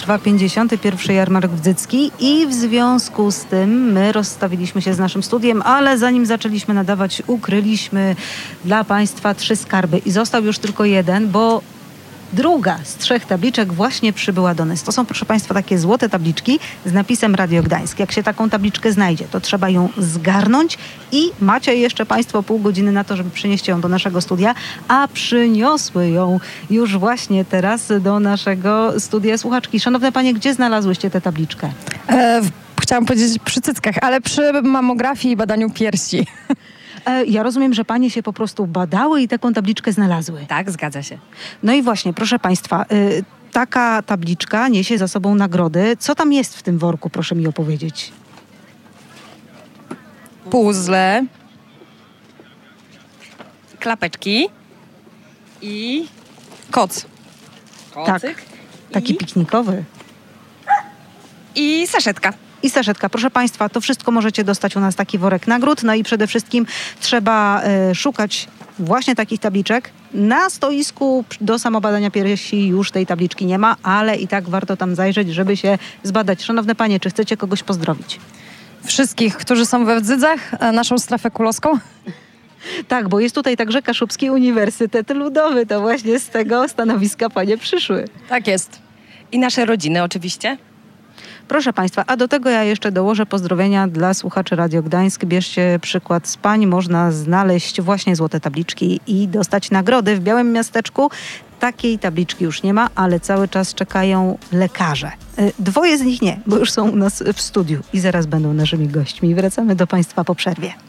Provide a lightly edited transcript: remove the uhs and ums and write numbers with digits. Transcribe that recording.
trwa 51. Jarmark Wdzycki i w związku z tym my rozstawiliśmy się z naszym studiem, ale zanim zaczęliśmy nadawać, ukryliśmy dla Państwa 3 skarby i został już tylko jeden, bo druga z 3 tabliczek właśnie przybyła do nas. To są, proszę Państwa, takie złote tabliczki z napisem Radio Gdańsk. Jak się taką tabliczkę znajdzie, to trzeba ją zgarnąć i macie jeszcze Państwo pół godziny na to, żeby przynieść ją do naszego studia, a przyniosły ją już właśnie teraz do naszego studia słuchaczki. Szanowne Panie, gdzie znalazłyście tę tabliczkę? Chciałam powiedzieć przy cyckach, ale przy mamografii i badaniu piersi. Ja rozumiem, że Panie się po prostu badały i taką tabliczkę znalazły. Tak, zgadza się. No i właśnie, proszę Państwa, taka tabliczka niesie za sobą nagrody. Co tam jest w tym worku, proszę mi opowiedzieć. Puzzle, klapeczki i koc. Tak, taki piknikowy. I saszetka. I saszetka. Proszę Państwa, to wszystko możecie dostać u nas, taki worek nagród. No i przede wszystkim trzeba szukać właśnie takich tabliczek. Na stoisku do samobadania piersi już tej tabliczki nie ma, ale i tak warto tam zajrzeć, żeby się zbadać. Szanowne Panie, czy chcecie kogoś pozdrowić? Wszystkich, którzy są we Wdzydzach, naszą strefę kulowską. Tak, bo jest tutaj także Kaszubski Uniwersytet Ludowy. To właśnie z tego stanowiska Panie przyszły. Tak jest. I nasze rodziny oczywiście. Proszę Państwa, a do tego ja jeszcze dołożę pozdrowienia dla słuchaczy Radio Gdańsk. Bierzcie przykład z pań. Można znaleźć właśnie złote tabliczki i dostać nagrody. W Białym Miasteczku takiej tabliczki już nie ma, ale cały czas czekają lekarze. 2 z nich nie, bo już są u nas w studiu i zaraz będą naszymi gośćmi. Wracamy do Państwa po przerwie.